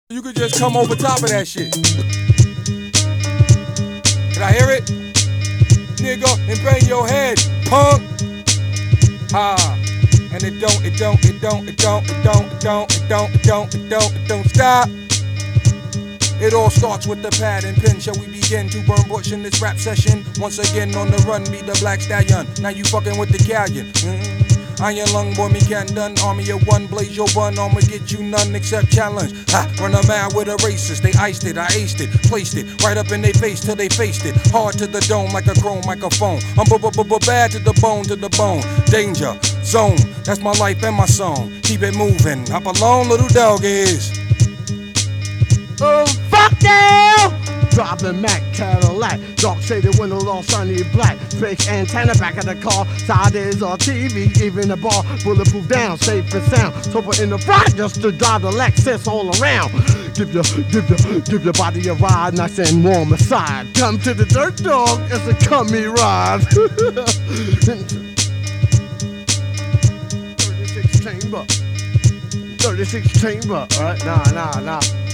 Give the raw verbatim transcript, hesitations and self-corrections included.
You could just come over top of that shit. Can I hear it? Nigga, and bang your head, punk. Ah. And it don't, it don't, it don't, it don't, it don't, it don't, it don't, it don't, it don't, it don't stop. It all starts with the pad and pen. Shall we begin to burn bush in this rap session? Once again on the run, be the black stallion. Now you fucking with the galleon. Mm-hmm. Iron lung, boy, me can done. Army of one, blaze your bun. I'ma get you none except challenge. Ha, run a mile with a racist. They iced it, I aced it, placed it right up in their face till they faced it. Hard to the dome like a chrome microphone. I'm b-b-b-bad to the bone, to the bone. Danger zone, that's my life and my song. Keep it moving. Hop along, little dog is. Oh, fuck now! Driving Mac Cadillac, dark shaded windows all shiny black. Fake antenna back of the car, side is on T V, even the bar, bulletproof down, safe and sound. Sober in the front, just to drive the Lexus all around. Give your, give your, give your body a ride, nice and warm aside. Come to the dirt dog, it's a cummy ride. thirty-six chamber, thirty-six chamber, alright, nah, nah, nah.